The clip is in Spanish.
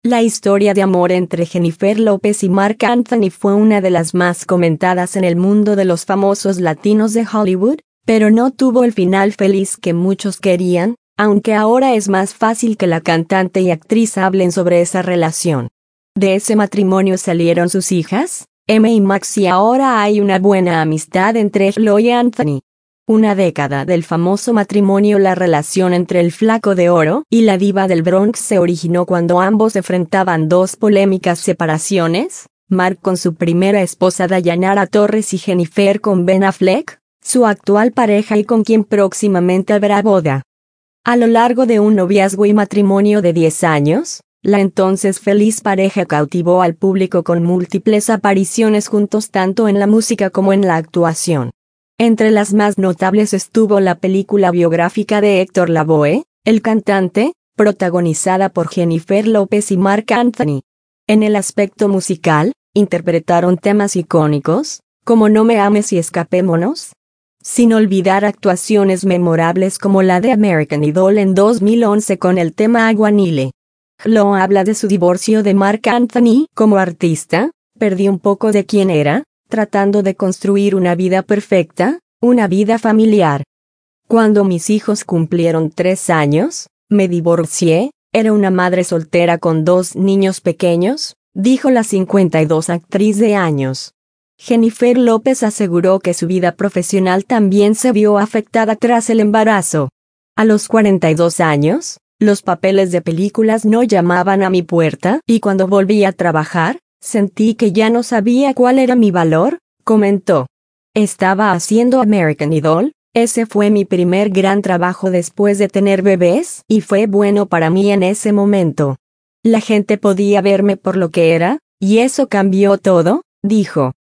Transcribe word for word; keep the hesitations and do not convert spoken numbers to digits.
La historia de amor entre Jennifer López y Marc Anthony fue una de las más comentadas en el mundo de los famosos latinos de Hollywood, pero no tuvo el final feliz que muchos querían, aunque ahora es más fácil que la cantante y actriz hablen sobre esa relación. De ese matrimonio salieron sus hijas, Emma y Max, y ahora hay una buena amistad entre Khloe y Anthony. Una década del famoso matrimonio. La relación entre el Flaco de Oro y la diva del Bronx se originó cuando ambos enfrentaban dos polémicas separaciones, Marc con su primera esposa Dayanara Torres y Jennifer con Ben Affleck, su actual pareja y con quien próximamente habrá boda. A lo largo de un noviazgo y matrimonio de diez años, la entonces feliz pareja cautivó al público con múltiples apariciones juntos tanto en la música como en la actuación. Entre las más notables estuvo la película biográfica de Héctor Lavoe, el cantante, protagonizada por Jennifer López y Marc Anthony. En el aspecto musical, interpretaron temas icónicos, como No me ames y Escapémonos. Sin olvidar actuaciones memorables como la de American Idol en dos mil once con el tema Aguanile. Khloe habla de su divorcio de Marc Anthony. Como artista, perdí un poco de quién era, tratando de construir una vida perfecta, una vida familiar. Cuando mis hijos cumplieron tres años, me divorcié, era una madre soltera con dos niños pequeños, dijo la cincuenta y dos actriz de años. Jennifer López aseguró que su vida profesional también se vio afectada tras el embarazo. A los cuarenta y dos años, los papeles de películas no llamaban a mi puerta y cuando volví a trabajar, sentí que ya no sabía cuál era mi valor, comentó. Estaba haciendo American Idol, ese fue mi primer gran trabajo después de tener bebés y fue bueno para mí en ese momento. La gente podía verme por lo que era, y eso cambió todo, dijo.